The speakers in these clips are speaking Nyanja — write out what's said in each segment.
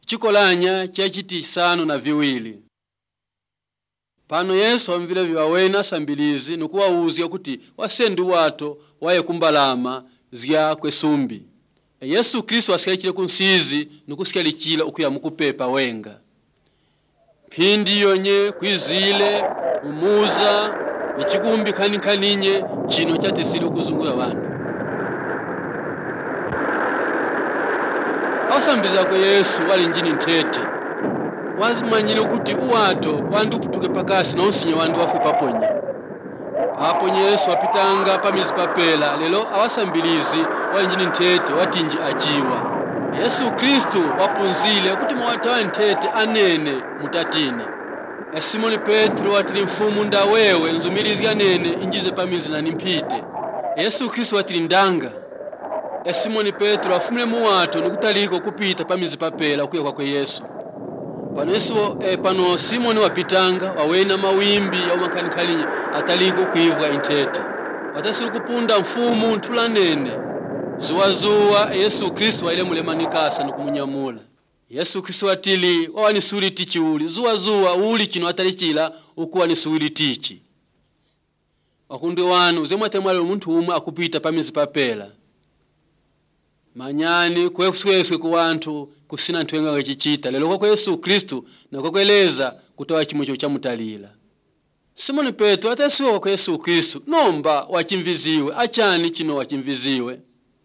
chikolanya chachisanu na viwili. Pano Yesu amvile viwawena sambilizi nukuwauzia kuti wasendu wato waye kumbalama zya kwesumbi. Yesu Kristo asikalichile kunsizi nukusikalichila ukuya mukupepa wenga. Pindi yonye kwizile umuza nichikumbi kaninye chino chatisile kuzunguya bantu. Awasambiza kwa Yesu wali njini ntete. Wazimanyile kuti uwato wandu putuke pakasi na unsinye wandu wafu paponye. Paponye Yesu wapitanga pamizi papela. Lelo awasambilizi wali njini ntete watinji ajiwa. Yesu Kristo wapunzile kuti mwatawa ntete anene mutatini. Simoni Petro watili mfumu nda wewe nzumilizi anene injize pamizi na nimpite. Yesu Kristo watili ndanga. Simoni Petro wafumile muwato nukutaliko kupita pamizi papela kuya kwa Yesu. Pano Simoni wapitanga wawena mawimbi ya umakanikalinye ataliko kuivwa intete. Watasilu kupunda mfumu ntula nene. Zuwa Yesu Kristo waile mulemanikasa nukumunyamula. Yesu Kristo watili wawani suri tichi uli. Zuwa uli chino atalichila ukuwa ni suri tichi. Wakundi wanu zemwate mwale muntu umwe akupita pamizi papela. Manyani kweswe kuwantu kusina ntwenga wechichita. Lelo kwa Yesu Kristo na kwa kueleza kutoa chimucho cha mutalila. Simoni Petro atasiwa kwa Yesu Kristo. Nomba wachimviziwe. Achani chino wachimviziwe.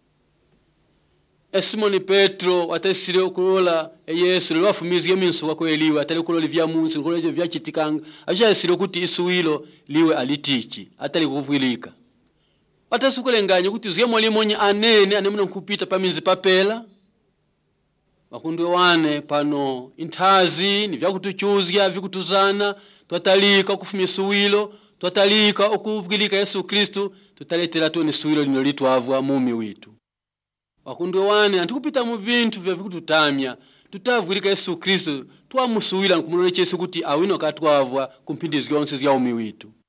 Simoni Petro watasile ukulola Yesu lelo wafumiziye minso kwa kweliwe atali kulola vya munsi kulola vya chitikanga. Ajasile kuti isuwilo liwe alitichi atali kuvwilika. Watasukulenganya kuti uziye mwalimonye anene anemuna kupita pamizi papela. Wakundi wane pano intazi ni vyakutuchuzya vikutuzana twatalika kufumisuwilo twatalika ukuvwilika Yesu Kristo tutaletela toni suwilo lino litwavwa mumi witu. Wakundi wane antukupita mu vintu vya vikututamya tutavwilika Yesu Kristo twamusuwila nkumuloleche Yesu kuti awino katwavwa kumpindi zyonse zya umi witu.